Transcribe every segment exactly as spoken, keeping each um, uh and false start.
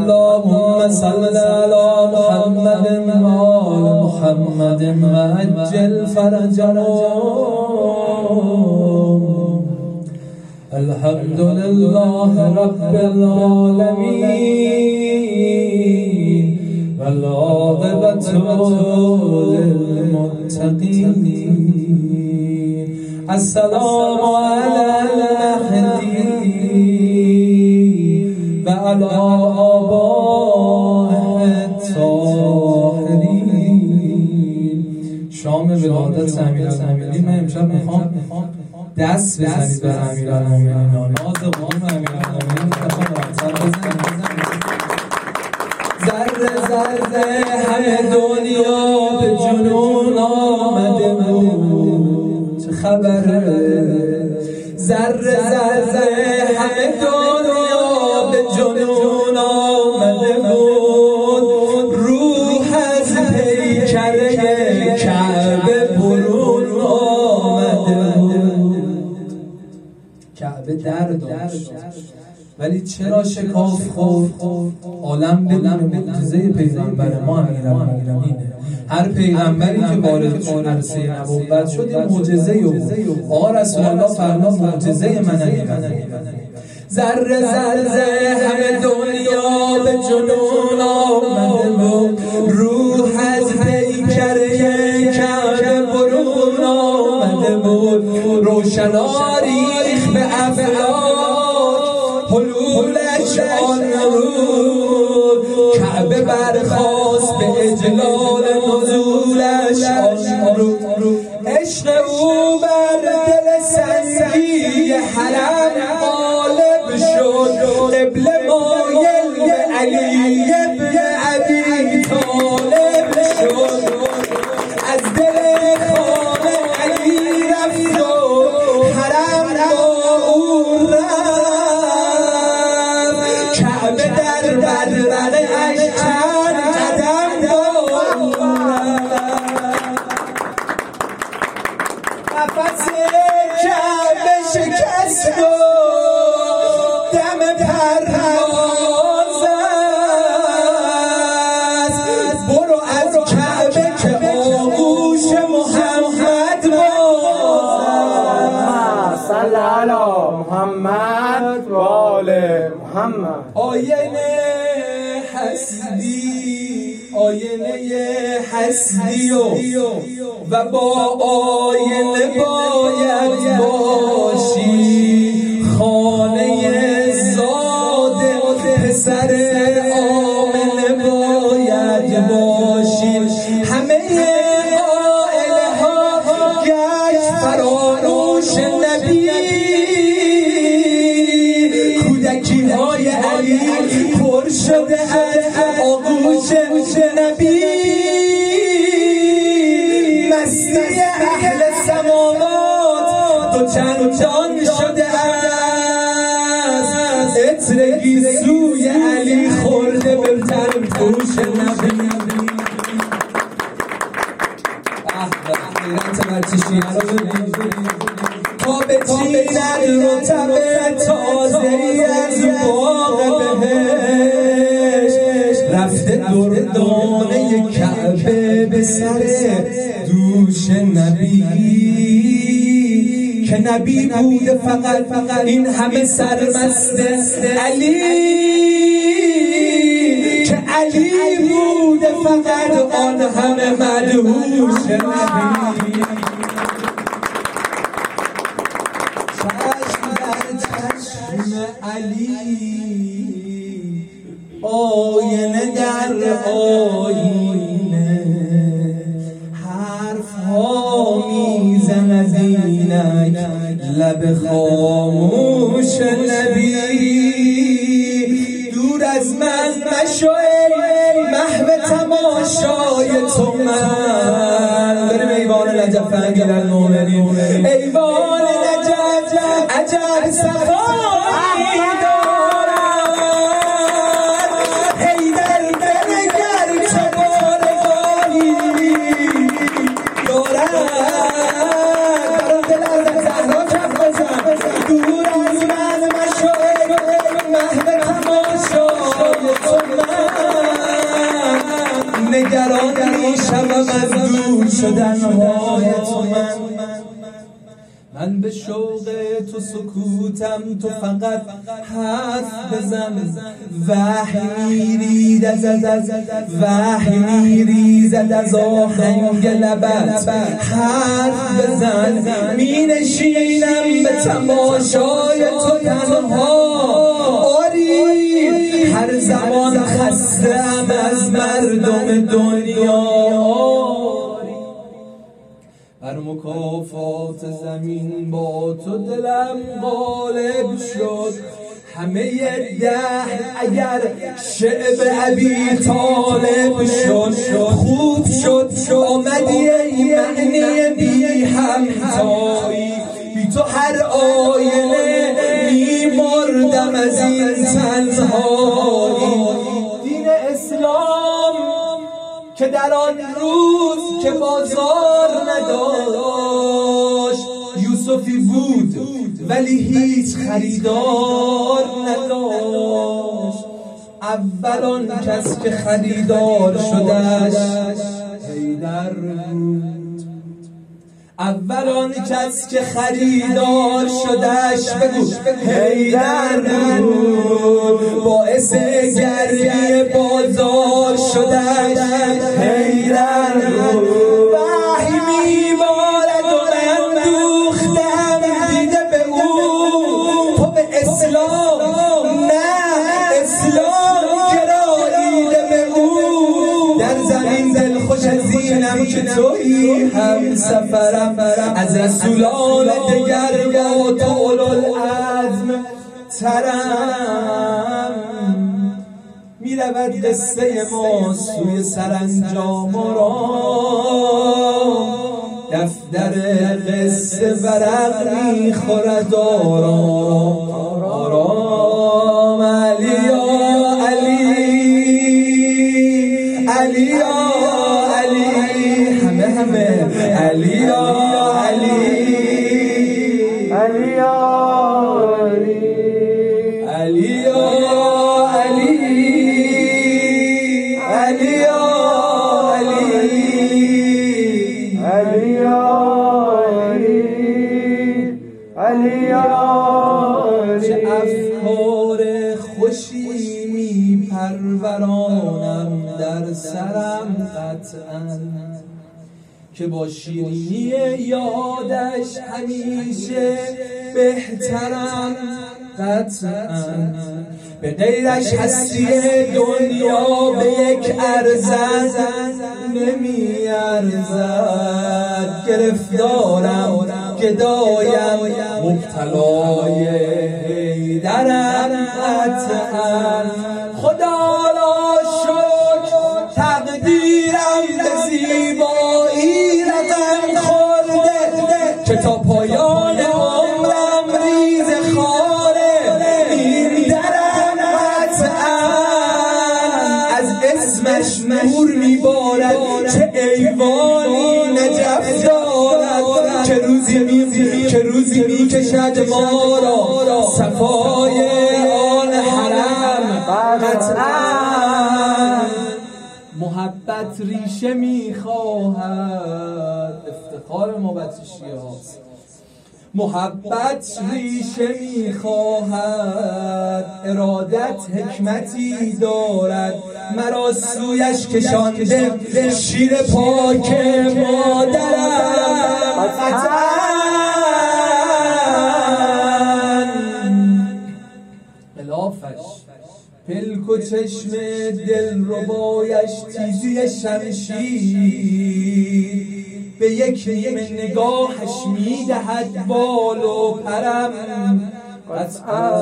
اللهم صل على محمد وآل محمد وعجل فرجهم. الحمد لله رب العالمين والعاقبة للمتقين. السلام على المهدي وعلى آبائه الطاهرین. شام ولادت امیرالمومنین. من امشب میخوام دست بزنید به امیرالمومنین، ناز قوم امیرالمومنین میخوام راحت‌تر بزنید. ذره ذره همه دنیا به جنون آمده بود، چه خبره؟ ذره ذره همه دنیا به جنون آمده بود، روح از پیکره کعبه برون آمده بود. کعبه در داشت ولی چرا شکاف خورد؟ عالم بدون معجزه پیغمبر ما امیرالمومنینه. هر پیغمبری که وارد عرصه نبوت شد یه معجزه‌ای بود. آقا رسول الله فرمود معجزه من امیرالمومنین. ذره ذره همه دنیا به جنون آمده بود، روح از پیکره کعبه برون آمده بود. روشنا ریخت به افلاک حلولش آن بود، کعبه برخاست به اجلال نزولش آن بود. عشق او بر دل سنگی حرم غالب شد، قبله مایل به علی ابن ابی طالب شد. از دل خانه علی رفت و حرم با او رفت، کعبه در بدرقه اش چند قدم داد. نفس کعبه شکست و دم پرواز است. برو از کعبه که آغوش محمد باز است. صل علی محمد و آل محمد. آینه هستی، آینه هستی و با آینه باید باشی. خانه زاد پسر آمنه باید باشی. همه قائله ها گشت فراموش نبی، کودکی های علی پر شده از آغوش نبی. مستی اهل سماوات دو چندان شده است، عطر گیسوی علی خورده به تن پوش نبی. غیرت مرچشیه رو ببین تا به چیند رتب تازه‌ای از باغ بهشت، رفته دردانه کعبه به سر دوش نبی. که نبی بوده فقط فقط این همه سرمست علی، که علی بوده فقط آن همه مدهوش نبی. چشم در چشم علی، آینه در آینه، حرف ها میزند اینک لب خاموش نبی. دور از من مشو ای محو تماشای تو من. بریم ایوان نجف امیرالمومنین. ایوان نجف عجب صفایی دارد، حیدر بنگر چه بارگاهی دارد. برام دل از زهرا کف بزن. دور از من مشو ای محو تماشای تو من. نگران میشم از دور شدن های تو. من من به شوق تو سکوتم، تو فقط حرف بزن. وحی میریزد از وحی میریزد از آهنگ لبت، حرف بزن. می نشینم به تماشای تو تنها، آری هر زمان خستم از مردم دنیا. بر مکافات زمین با تو دلم غالب شد. همه دهر اگر شعب ابی طالب شد، خوب شد آمدی ای معنی بی همتایی. بی تو هر آینه می مردم از این تنهایی. دین اسلام که در آن روز که بازار نداشت، یوسفی بود ولی هیچ خریدار نداشت. اول آن کس که خریدار شدش حیدر بود. اول آن کس که خریدار شدش بگو حیدر بود. باعث گرمی بازار شدش حیدر بود. وحی میبارد و من دوختم دیده به او. تو به اسلام نه اسلام گراییده به او. در زمین دل خوش از اینم که تویی هم سفرم. از رسولان دگر با تو اولوالعزم ترم. می رود قصه ما سوی سرانجام را، دفتر قصه ورق می خورد آرام آرام. علی یا علی علی یا علی همه همه علی یا علی علی یا علی علی یا علی علی یا علی علی یا علی علی. چه افکار خوشی می پرورانم در سرم قطعاً، که با شیرینی یادش همیشه بهترم قطعاً. به غیرش هستی دنیا به یک ارزد نمی ارزد. گرفتارم گدایم مبتلای حیدرم قطعاً. خدا را شکر تقدیرم به زیبایی رقم خورده، که تا پایان عمرم ریز خاره این درم قطعاً. از اسمش نور میبارد چه ایوانی نجف دارد، که روزی می که روزی میکشد ما را صفای آن حرم قطعاً. محبت ریشه میخواهد، افتخار ما بچه شیعه هاست. محبت ریشه میخواهد، ارادت حکمتی دارد. مرا سویش کشانده شیر پاک مادرم قطعاً. غلافش پلک و چشم دل ربایش تیزی شمشیر، به یک نیمه نگاهش میدهد بال و پرم قطعاً.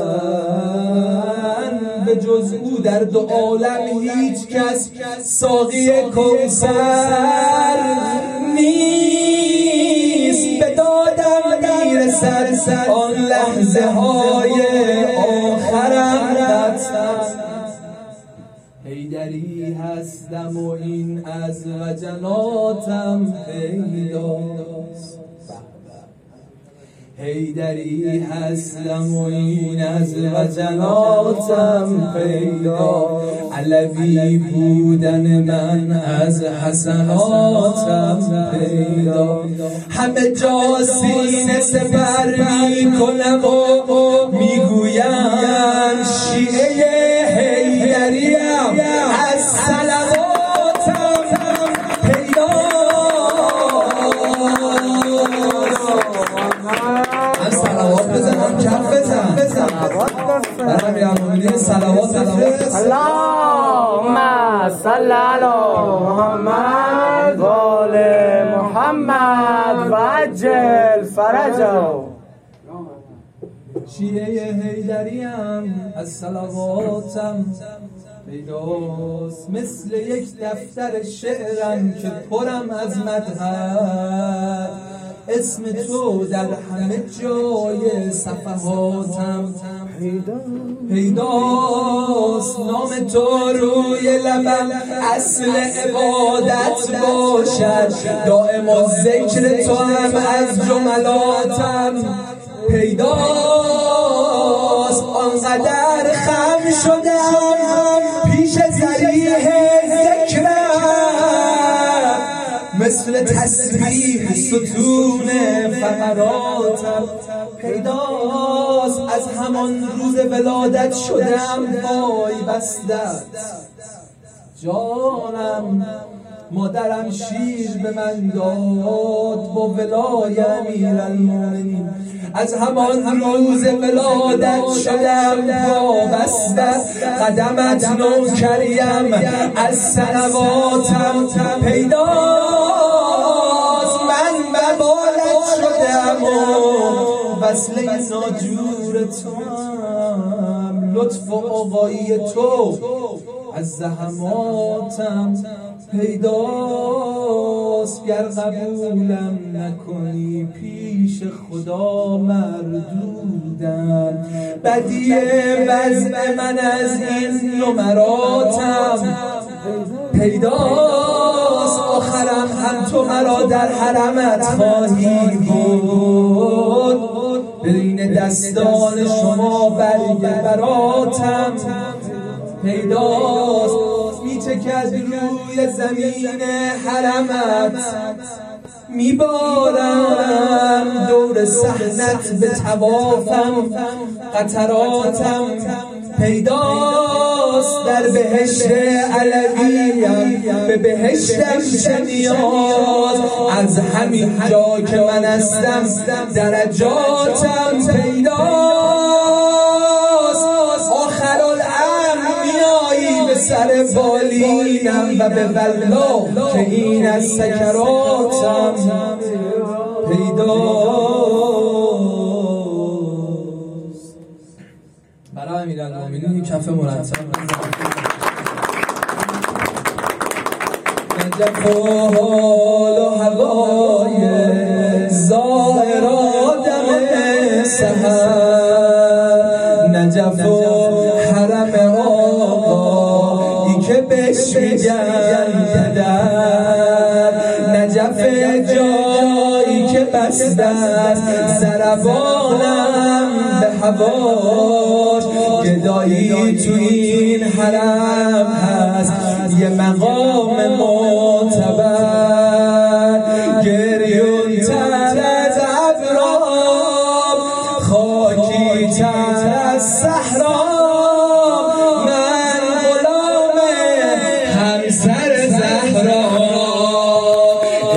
به جز او در دو عالم هیچ کس ساقی کوثر نیست. به دادم میرسد آن لحظه های آخرم قطعاً. حیدری هستم و این از وجناتم پیداست. حیدری هستم و این از وجناتم پیدا. علوی بودن من از حسناتم پیدا، همه جا سینه سپر میکنم و میگویم شیعه حیدریم از صلواتم پیدا. من صلوات بزنم کف بزن برای امیرالمومنین صلوات بفرست. اللهم صل علی محمد و آل محمد و عجل فرجه. شیعه حیدریم از صلواتم پیداست، مثل یک دفتر شعرم که پرم از مدحت، اسم تو در همه جای صفحاتم پیداست، نام تو روی لبم اصل عبادت باشد، دائم و ذکر تو هم از جملاتم پیداست. آنقدر خم شدم پیش ذریح ذکرم، مثل تسبیح ستون فقراتم پیداست. از همان روز ولادت شدم پای بستت جانم، مادرم شیر به من داد با ولای امیرالمومنین. از همان روز ولادت شدم وابسته، قدمت نوکریم از صلواتم پیداست. من مبالغ شدم و وصله ناجور توام، لطف و آقایی تو از زحماتم پیداست. گر قبولم نکنی پیش خدا مردودم، بدی وضع من از این نمراتم پیداست. آخرم هم تو مرا در حرمت خواهی بود، بین دستان شما برگ براتم پیداست. میچکد روی زمین حرمت، میبارم دور صحنت به طوافم، قطراتم پیداست. در بهشت علویم به بهشتم چه نیاز، از همین جا که من هستم درجاتم پیداست. آخر الامر میایی به سر بالینم و به والله که این از سکراتم پیداست. برای امیرالمومنین کف مرتب نجف و حال و هوای ظاهر آدم سحر، نجف و حرم آقایی که بهش میگن پدر، نجف جایی که بسته است سربانم به هواش، گدایی تو این حرم هست یه مقام